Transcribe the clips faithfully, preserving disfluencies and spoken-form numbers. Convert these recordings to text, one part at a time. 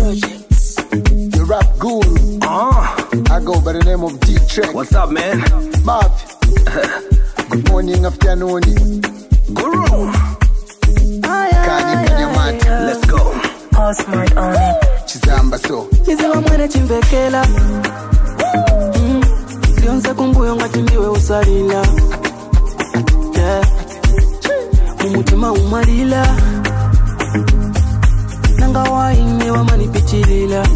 Projects. The rap guru. Uh. I go by the name of D-Trek. What's up, man? Marv. Good morning, afternoon. Guru. Kanye Kanyamata. Let's go. All smart on it. Chizamba so. Niziwa mwene chimvekela Lionse kumbuyo ngati ndiwe usalila Yeah Mumutima umalila Nanga waine wamanipichilila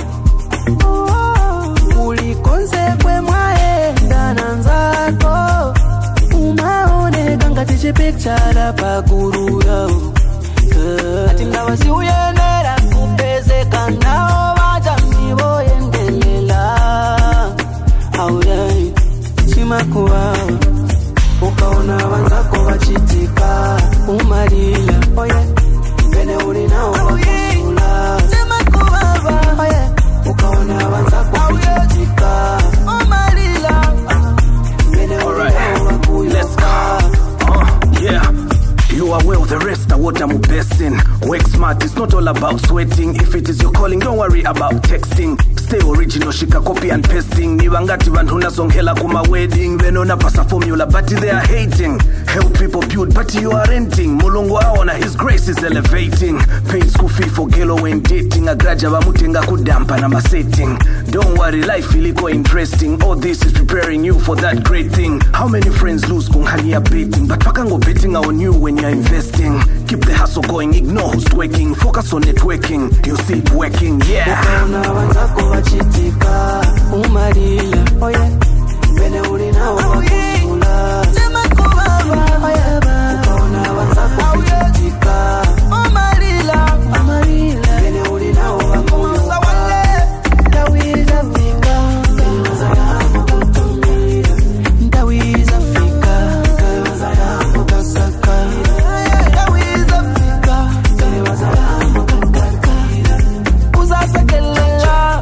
Ulikonse kwe mwaenda nanzako Umaoneka ngati chipichala pakurura Ati ngawasi uyenera kupezeka nao waja mivoyendelela Audai, chima kuwawa Ukaona wanzako wachitika Umarila, oye Bene ulinao wakusula Chima kuwawa, oye Ukaona wanzako wachitika Umarila Bene ulinao wakusula uh, yeah. You are well, the rest are what I'm blessing. Work smart, it's not all about sweating. If it is your calling, don't worry about texting. Stay original, shika copy and pasting. Niwangati vantu nasongela kuma wedding. Venona pasa formula, but they are hating. Help people build, but you are renting. Mulungu aona, his grace is elevating. Paid school fee for gelo when dating. Agraja bamutenga kudampa na masetting. Don't worry, life iliko interesting. All this is preparing you for that great thing. How many friends lose kunghania betting? But wakango betting on you when you're investing. Keep the hustle going, ignore who's twerking. Focus on networking, you see it working, yeah. Ukaona wanzako wachitika Umarila, oye Bene ulinao wakusula Chima kuwawa, oye Ukaona wanzako wachitika Umarila, Umarila Bene ulinao wakusula Tawiza fika Kawaza yangu kutumira Tawiza fika Kawaza yangu kasaka Tawiza fika Kawaza yangu kukatira Uzasa kelela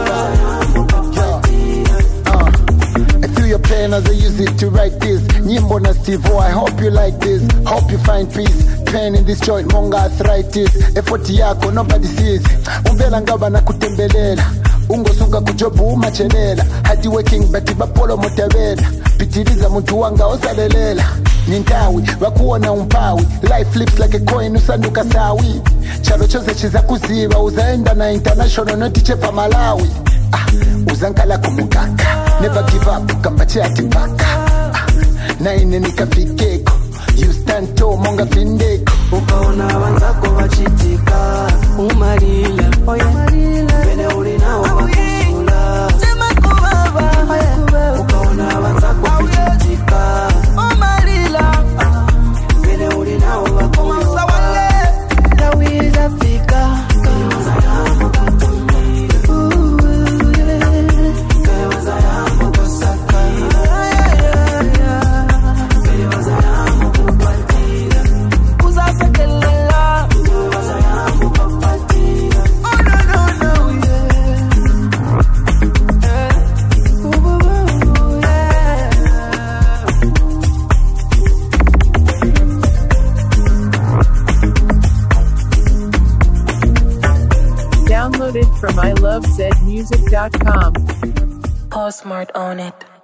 I feel your pain as I use it to write this. Nyimbo na Steve O, I hope you like this. Hope you find peace. Pain in this joint, monga arthritis. Effort yako, nobody sees. Umvela ngaba na kutembelela. Ungosunga kujobu umachelela. Hadi working bati bapolo motavela. Pitiliza muntu wanga osalelela. Nintawi, wakuona umpawi. Life flips like a coin, usanduka sawi. Chalo chose chiza kuziva. Uzaenda na international, notichepa Malawi. Ah, uzankala kumukaka. Never give up, kambache atibaka. Ah, naine nikafikeko. You stand tall, monga findeko. Ukaona wanzako wachitika Umarila, oye Bene ulinao wakusula Chima kuwawa, oye Ukaona wanzako wachitika Umarila Bene ulinao wakusula Tawiza fika Kawaza yangu kutumira Kawaza yangu kusaka Kawaza yangu kupatira Uzasa kelela Kawaza yangu kupatira Oh no no no yeah Eh Ooh ooh yeah Downloaded from I love zed music dot com. All smart on it.